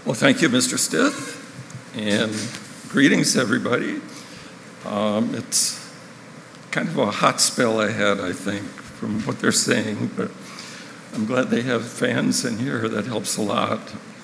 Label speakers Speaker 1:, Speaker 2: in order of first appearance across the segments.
Speaker 1: Well, thank you, Mr. Stith, and greetings, everybody. It's kind of a hot spell ahead, I think, from what they're saying, but I'm glad they have fans in here. That helps a lot.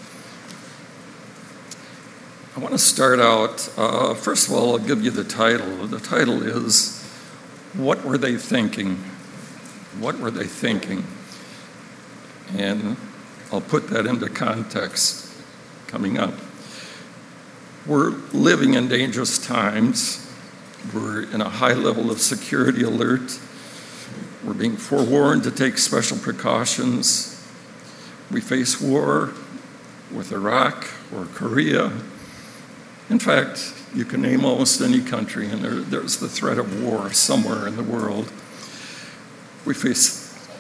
Speaker 1: I want to start out, first of all, I'll give you the title. The title is, What Were They Thinking? What were they thinking? And I'll put that into context coming up. We're living in dangerous times. We're in a high level of security alert. We're being forewarned to take special precautions. We face war with Iraq or Korea. In fact, you can name almost any country, and there's the threat of war somewhere in the world. We face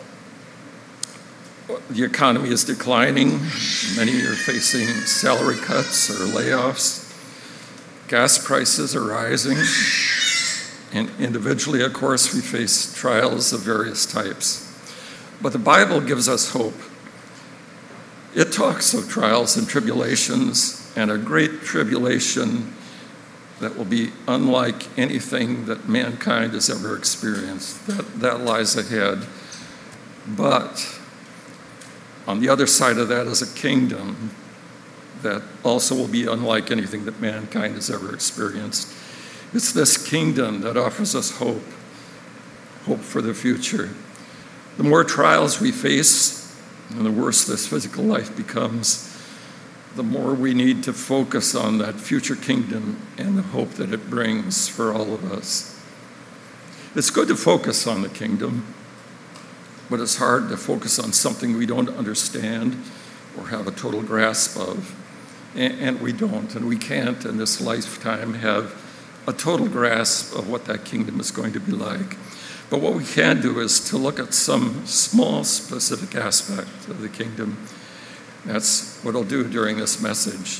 Speaker 1: the economy is declining. Many are facing salary cuts or layoffs. Gas prices are rising. And individually, of course, we face trials of various types. But the Bible gives us hope. It talks of trials and tribulations, and a great tribulation that will be unlike anything that mankind has ever experienced. That lies ahead. But on the other side of that is a kingdom that also will be unlike anything that mankind has ever experienced. It's this kingdom that offers us hope for the future. The more trials we face, and the worse this physical life becomes, the more we need to focus on that future kingdom and the hope that it brings for all of us. It's good to focus on the kingdom, but it's hard to focus on something we don't understand or have a total grasp of. And we don't, and we can't in this lifetime have a total grasp of what that kingdom is going to be like. But what we can do is to look at some small, specific aspect of the kingdom. That's what I'll do during this message.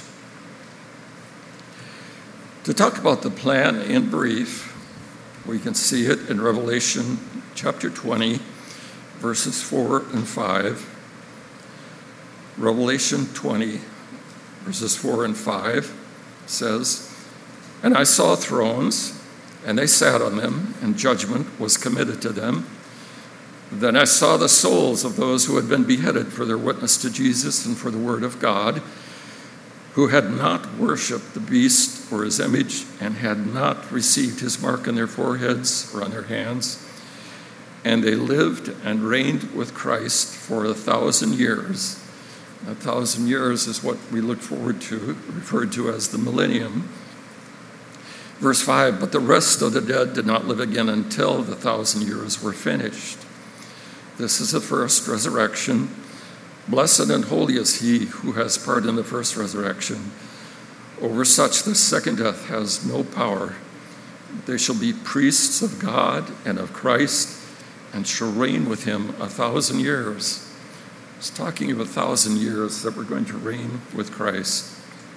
Speaker 1: To talk about the plan in brief, we can see it in Revelation chapter 20, verses 4 and 5. Revelation 20, verses 4 and 5 says, "And I saw thrones, and they sat on them, and judgment was committed to them. Then I saw the souls of those who had been beheaded for their witness to Jesus and for the word of God, who had not worshipped the beast or his image, and had not received his mark on their foreheads or on their hands. And they lived and reigned with Christ for 1,000 years. 1,000 years is what we look forward to, referred to as the millennium. Verse 5, "But the rest of the dead did not live again until the 1,000 years were finished. This is the first resurrection. Blessed and holy is he who has part in the first resurrection. Over such the second death has no power. They shall be priests of God and of Christ, and shall reign with him 1,000 years. It's talking of 1,000 years that we're going to reign with Christ.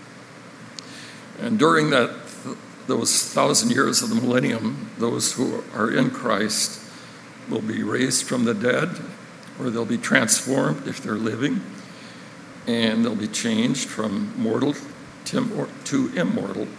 Speaker 1: And during those 1,000 years of the millennium, those who are in Christ will be raised from the dead, or they'll be transformed if they're living, and they'll be changed from mortal to immortal.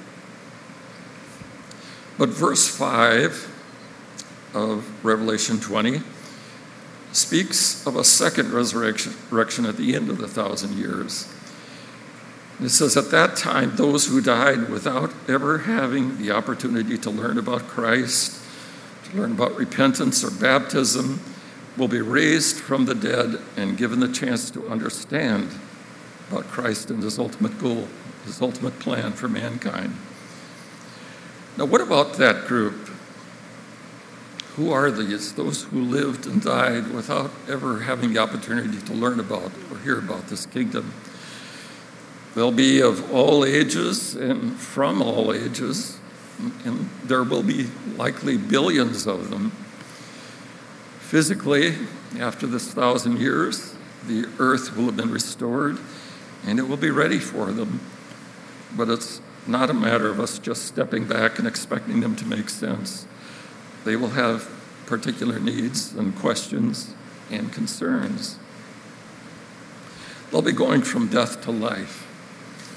Speaker 1: But verse 5 of Revelation 20 speaks of a second resurrection at the end of the 1,000 years. It says, "At that time, those who died without ever having the opportunity to learn about Christ, to learn about repentance or baptism, will be raised from the dead and given the chance to understand about Christ and his ultimate goal, his ultimate plan for mankind." Now, what about that group? Who are these? Those who lived and died without ever having the opportunity to learn about or hear about this kingdom. They'll be of all ages and from all ages, and there will be likely billions of them. Physically, after this 1,000 years, the earth will have been restored, and it will be ready for them. But it's not a matter of us just stepping back and expecting them to make sense. They will have particular needs and questions and concerns. They'll be going from death to life.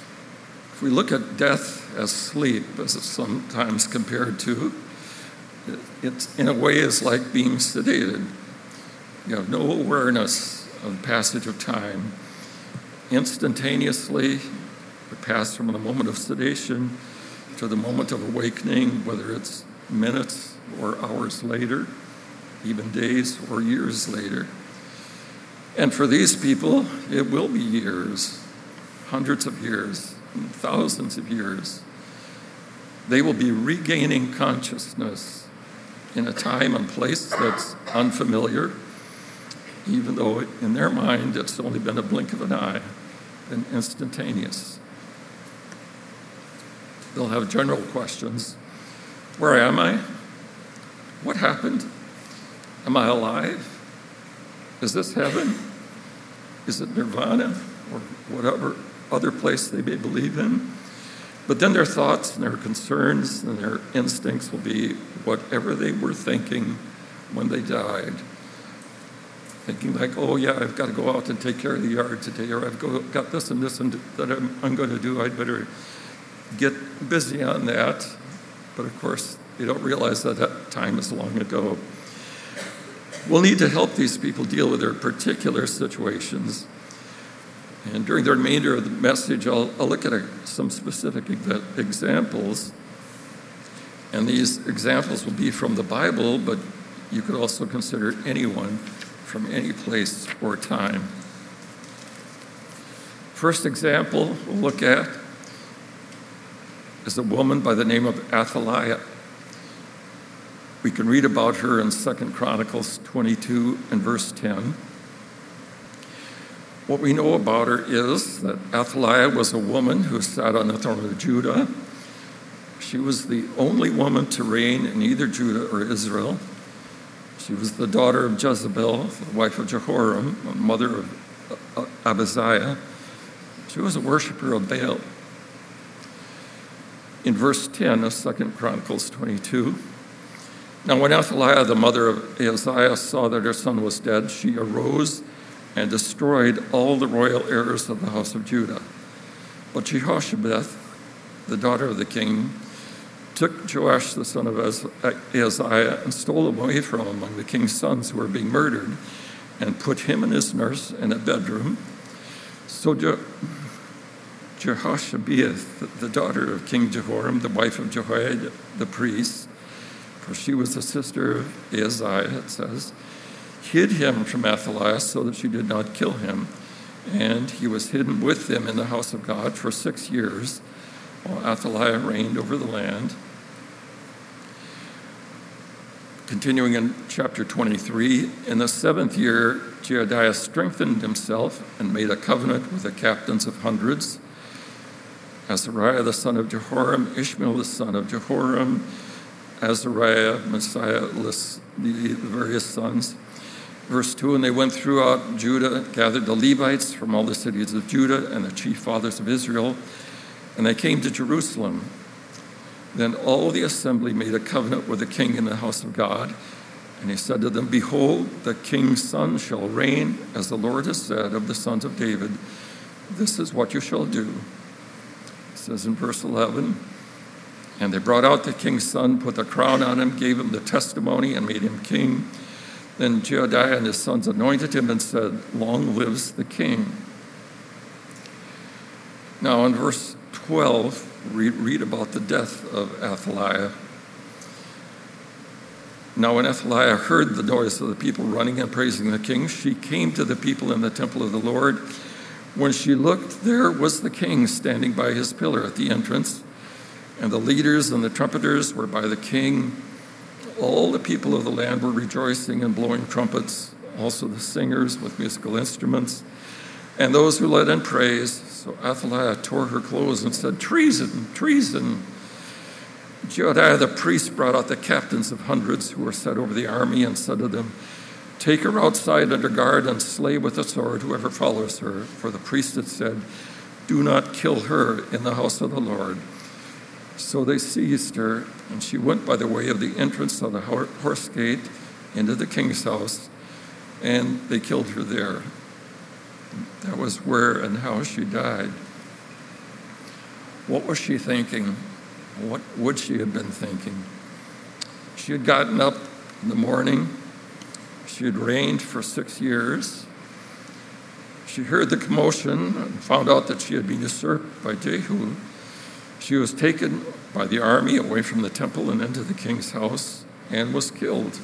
Speaker 1: If we look at death as sleep, as it's sometimes compared to, it in a way is like being sedated. You have no awareness of the passage of time. Instantaneously, we pass from the moment of sedation to the moment of awakening, whether it's minutes or hours later, even days or years later. And for these people, it will be years, hundreds of years, thousands of years. They will be regaining consciousness in a time and place that's unfamiliar, even though in their mind it's only been a blink of an eye, been instantaneous. They'll have general questions. Where am I? What happened? Am I alive? Is this heaven? Is it nirvana? Or whatever other place they may believe in? But then their thoughts and their concerns and their instincts will be whatever they were thinking when they died. Thinking like, oh yeah, I've got to go out and take care of the yard today, or I've got this and this and that I'm going to do. I'd better get busy on that. But of course, they don't realize that time is long ago. We'll need to help these people deal with their particular situations. And during the remainder of the message, I'll look at some specific examples. And these examples will be from the Bible, but you could also consider anyone from any place or time. First example we'll look at is a woman by the name of Athaliah. We can read about her in 2 Chronicles 22 and verse 10. What we know about her is that Athaliah was a woman who sat on the throne of Judah. She was the only woman to reign in either Judah or Israel. She was the daughter of Jezebel, the wife of Jehoram, mother of Ahaziah. She was a worshiper of Baal. In verse 10 of 2 Chronicles 22, now when Athaliah, the mother of Ahaziah, saw that her son was dead, she arose and destroyed all the royal heirs of the house of Judah. But Jehoshabeth, the daughter of the king, took Joash, the son of Ahaziah, and stole him away from among the king's sons who were being murdered, and put him and his nurse in a bedroom. So Jehoshabeth, the daughter of King Jehoram, the wife of Jehoiada the priest, for she was the sister of Ahaziah, it says, hid him from Athaliah so that she did not kill him. And he was hidden with them in the house of God for 6 years, while Athaliah reigned over the land. Continuing in chapter 23, in the 7th year, Jehoiada strengthened himself and made a covenant with the captains of hundreds. Azariah, the son of Jehoram, Ishmael, the son of Jehoram, Azariah, Messiah, the various sons. Verse 2, and they went throughout Judah, gathered the Levites from all the cities of Judah and the chief fathers of Israel, and they came to Jerusalem. Then all the assembly made a covenant with the king in the house of God, and he said to them, behold, the king's son shall reign, as the Lord has said of the sons of David. This is what you shall do. It says in verse 11, and they brought out the king's son, put the crown on him, gave him the testimony, and made him king. Then Jehoiada and his sons anointed him and said, long lives the king. Now in verse 12, read about the death of Athaliah. Now when Athaliah heard the noise of the people running and praising the king, she came to the people in the temple of the Lord. When she looked, there was the king standing by his pillar at the entrance, and the leaders and the trumpeters were by the king. All the people of the land were rejoicing and blowing trumpets, also the singers with musical instruments, and those who led in praise. So Athaliah tore her clothes and said, treason, treason. Jehoiada the priest brought out the captains of hundreds who were set over the army and said to them, take her outside under guard and slay with the sword whoever follows her. For the priest had said, do not kill her in the house of the Lord. So they seized her, and she went by the way of the entrance of the horse gate into the king's house, and they killed her there. That was where and how she died. What was she thinking? What would she have been thinking? She had gotten up in the morning. She had reigned for 6 years. She heard the commotion and found out that she had been usurped by Jehu. She was taken by the army away from the temple and into the king's house and was killed.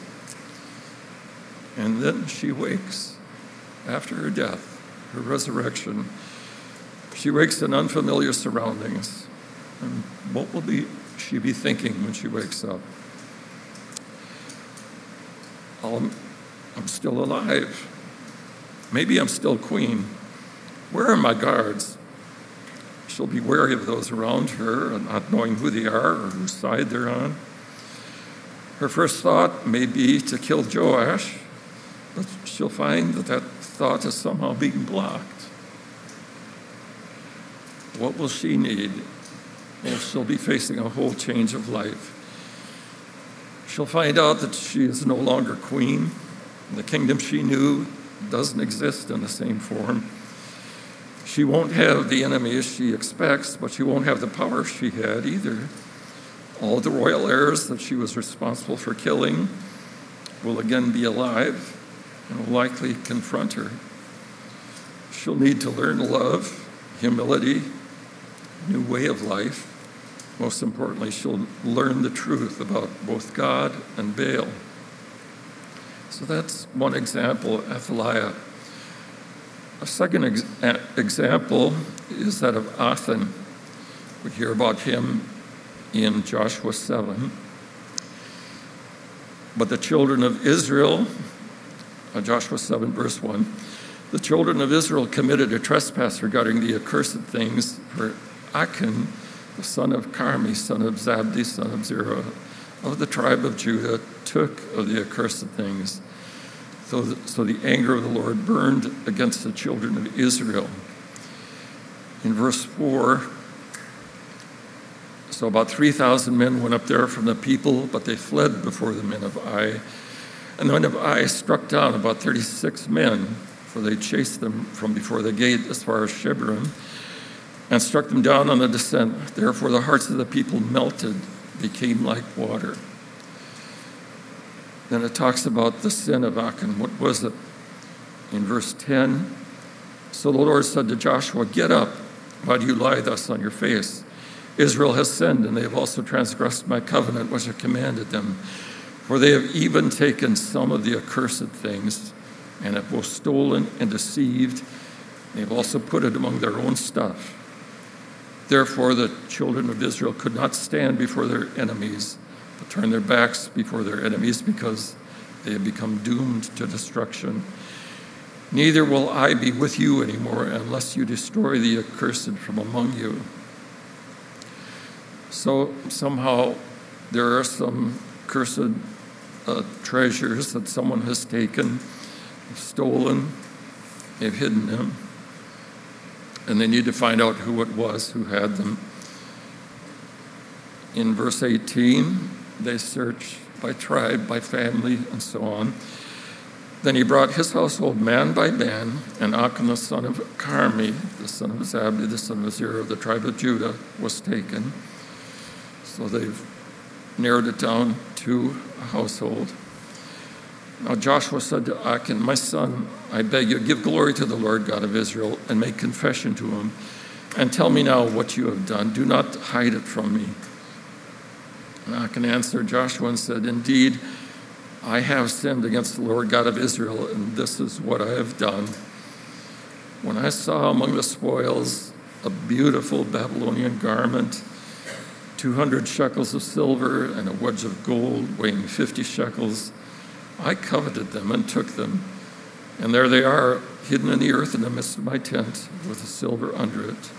Speaker 1: And then she wakes after her death, her resurrection. She wakes in unfamiliar surroundings. And what will she be thinking when she wakes up? I'm still alive. Maybe I'm still queen. Where are my guards? She'll be wary of those around her and not knowing who they are or whose side they're on. Her first thought may be to kill Joash, but she'll find that thought is somehow being blocked. What will she need? Well, she'll be facing a whole change of life. She'll find out that she is no longer queen. The kingdom she knew doesn't exist in the same form. She won't have the enemies she expects, but she won't have the power she had either. All the royal heirs that she was responsible for killing will again be alive and will likely confront her. She'll need to learn love, humility, a new way of life. Most importantly, she'll learn the truth about both God and Baal. So that's one example, Athaliah. A second example is that of Achan. We hear about him in Joshua 7. But the children of Israel, Joshua 7, verse 1, the children of Israel committed a trespass regarding the accursed things, for Achan, the son of Carmi, son of Zabdi, son of Zerah, of the tribe of Judah, took of the accursed things. So the anger of the Lord burned against the children of Israel. In verse 4, so about 3,000 men went up there from the people, but they fled before the men of Ai. And the men of Ai struck down about 36 men, for they chased them from before the gate as far as Shebron, and struck them down on the descent. Therefore the hearts of the people melted, became like water. Then it talks about the sin of Achan. What was it? In verse 10, so the Lord said to Joshua, "Get up, why do you lie thus on your face? Israel has sinned, and they have also transgressed my covenant which I commanded them. For they have even taken some of the accursed things, and have both stolen and deceived. They have also put it among their own stuff. Therefore the children of Israel could not stand before their enemies, but turn their backs before their enemies, because they have become doomed to destruction. Neither will I be with you anymore unless you destroy the accursed from among you." So somehow there are some cursed treasures that someone has taken, stolen, they've hidden them, and they need to find out who it was who had them. In verse 18, they search by tribe, by family, and so on. Then he brought his household man by man, and Achan the son of Carmi, the son of Zabdi, the son of Zerah of the tribe of Judah, was taken. So they've narrowed it down to a household. Now Joshua said to Achan, "My son, I beg you, give glory to the Lord God of Israel and make confession to him. And tell me now what you have done. Do not hide it from me." And Achan answered Joshua and said, "Indeed, I have sinned against the Lord God of Israel, and this is what I have done. When I saw among the spoils a beautiful Babylonian garment, 200 shekels of silver, and a wedge of gold weighing 50 shekels, I coveted them and took them. And there they are, hidden in the earth in the midst of my tent, with the silver under it."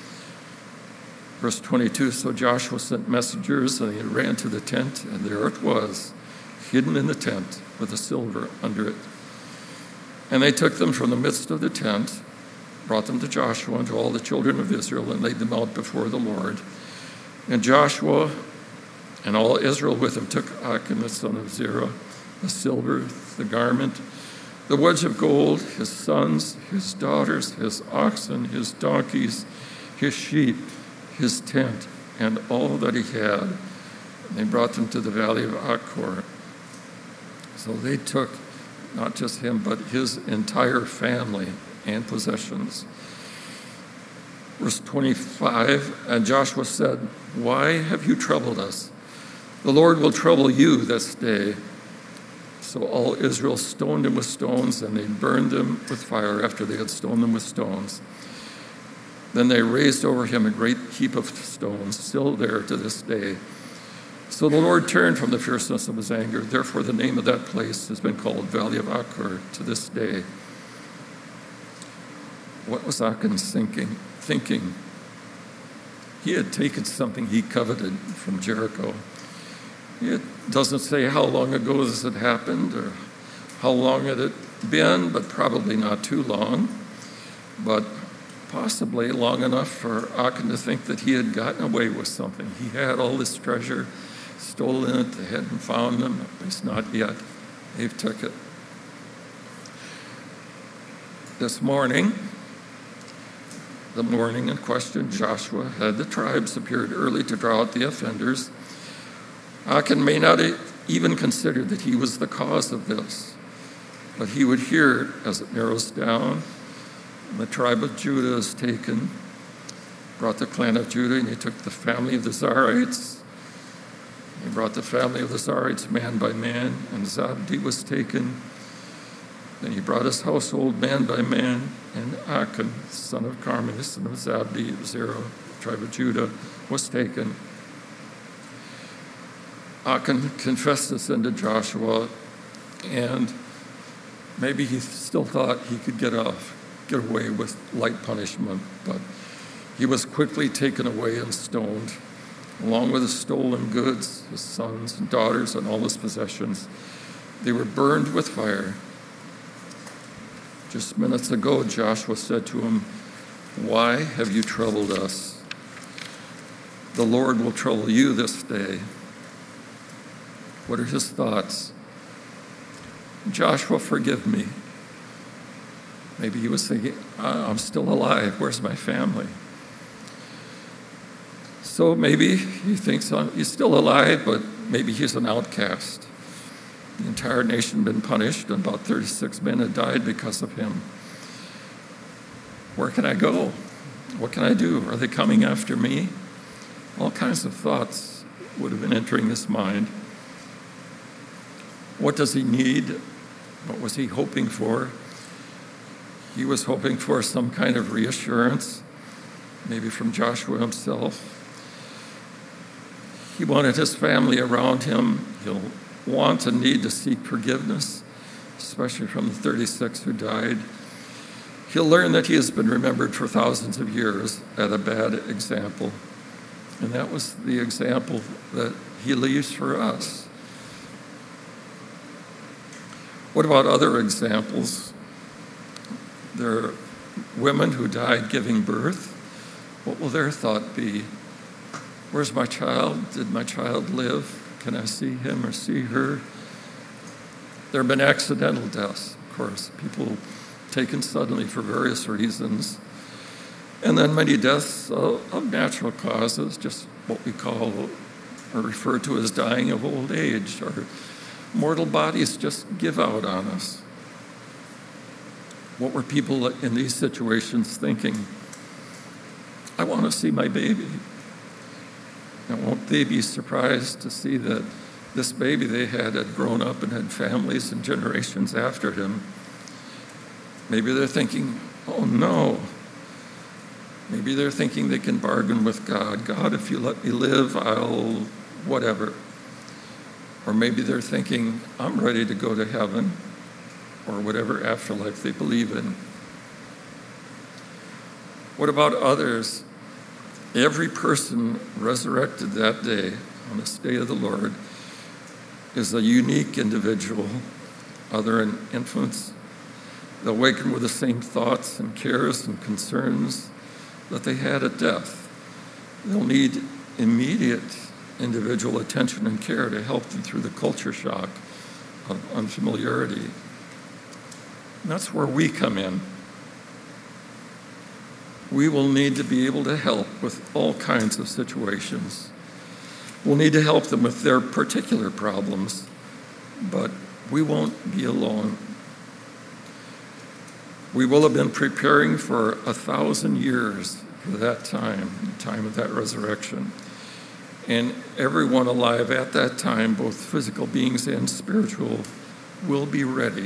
Speaker 1: Verse 22, so Joshua sent messengers, and he ran to the tent, and there it was, hidden in the tent, with the silver under it. And they took them from the midst of the tent, brought them to Joshua and to all the children of Israel, and laid them out before the Lord. And Joshua and all Israel with him took Achan the son of Zerah, the silver, the garment, the wedge of gold, his sons, his daughters, his oxen, his donkeys, his sheep, his tent, and all that he had. And they brought them to the valley of Achor. So they took not just him, but his entire family and possessions. Verse 25, and Joshua said, "Why have you troubled us? The Lord will trouble you this day." So all Israel stoned him with stones, and they burned them with fire after they had stoned them with stones. Then they raised over him a great heap of stones, still there to this day. So the Lord turned from the fierceness of his anger. Therefore the name of that place has been called Valley of Achor to this day. What was Achan thinking? He had taken something he coveted from Jericho. It doesn't say how long ago this had happened or how long it had been, but probably not too long, but possibly long enough for Achan to think that he had gotten away with something. He had all this treasure, stolen it, they hadn't found them, at least not yet. They took it. This morning, the morning in question, Joshua had the tribes appeared early to draw out the offenders. Achan may not even consider that he was the cause of this, but he would hear it as it narrows down. And the tribe of Judah is taken, brought the clan of Judah, and he took the family of the Zarites. He brought the family of the Zarites man by man, and Zabdi was taken. Then he brought his household man by man, and Achan, son of Carmi, son of Zabdi, of Zerah, tribe of Judah, was taken. Achan confessed this sin to Joshua, and maybe he still thought he could get away with light punishment, but he was quickly taken away and stoned, along with his stolen goods, his sons and daughters, and all his possessions. They were burned with fire. Just minutes ago, Joshua said to him, "Why have you troubled us? The Lord will trouble you this day." What are his thoughts? "Joshua, forgive me." Maybe he was thinking, I'm still alive. Where's my family? So maybe he thinks he's still alive, but maybe he's an outcast. The entire nation had been punished, and about 36 men had died because of him. Where can I go? What can I do? Are they coming after me? All kinds of thoughts would have been entering his mind. What does he need? What was he hoping for? He was hoping for some kind of reassurance, maybe from Joshua himself. He wanted his family around him. He'll want and need to seek forgiveness, especially from the 36 who died. He'll learn that he has been remembered for thousands of years at a bad example. And that was the example that he leaves for us. What about other examples? There are women who died giving birth. What will their thought be? Where's my child? Did my child live? Can I see him or see her? There have been accidental deaths, of course, people taken suddenly for various reasons. And then many deaths of natural causes, just what we call or refer to as dying of old age, or mortal bodies just give out on us. What were people in these situations thinking? I want to see my baby. And won't they be surprised to see that this baby they had grown up and had families and generations after him? Maybe they're thinking, oh no. Maybe they're thinking they can bargain with God. God, if you let me live, I'll whatever. Or maybe they're thinking, I'm ready to go to heaven, or whatever afterlife they believe in. What about others? Every person resurrected that day, on this day of the Lord, is a unique individual, other than infants. They'll awaken with the same thoughts and cares and concerns that they had at death. They'll need immediate individual attention and care to help them through the culture shock of unfamiliarity. And that's where we come in. we will need to be able to help with all kinds of situations. We'll need to help them with their particular problems, but we won't be alone. We will have been preparing for 1,000 years for that time, the time of that resurrection. And everyone alive at that time, both physical beings and spiritual, will be ready.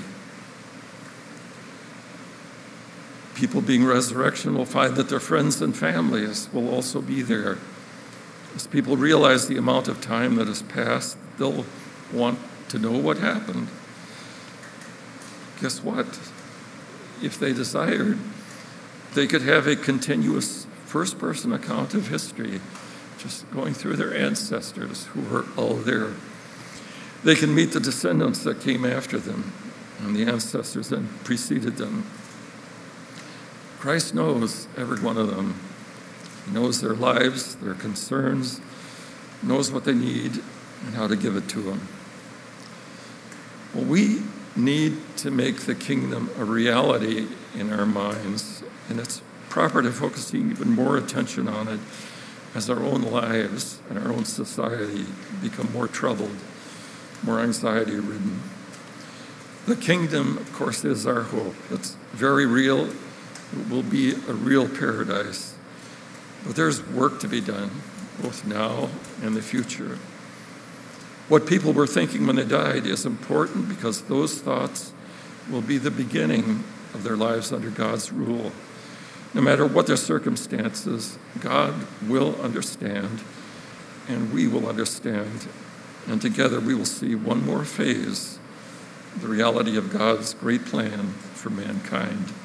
Speaker 1: People being resurrection will find that their friends and families will also be there. As people realize the amount of time that has passed, they'll want to know what happened. Guess what? If they desired, they could have a continuous first-person account of history, just going through their ancestors who were all there. They can meet the descendants that came after them and the ancestors that preceded them. Christ knows every one of them. He knows their lives, their concerns, knows what they need and how to give it to them. Well, we need to make the kingdom a reality in our minds, and it's proper to focus even more attention on it as our own lives and our own society become more troubled, more anxiety-ridden. The kingdom, of course, is our hope. It's very real. It will be a real paradise. But there's work to be done, both now and the future. What people were thinking when they died is important because those thoughts will be the beginning of their lives under God's rule. No matter what their circumstances, God will understand, and we will understand, and together we will see one more phase, the reality of God's great plan for mankind.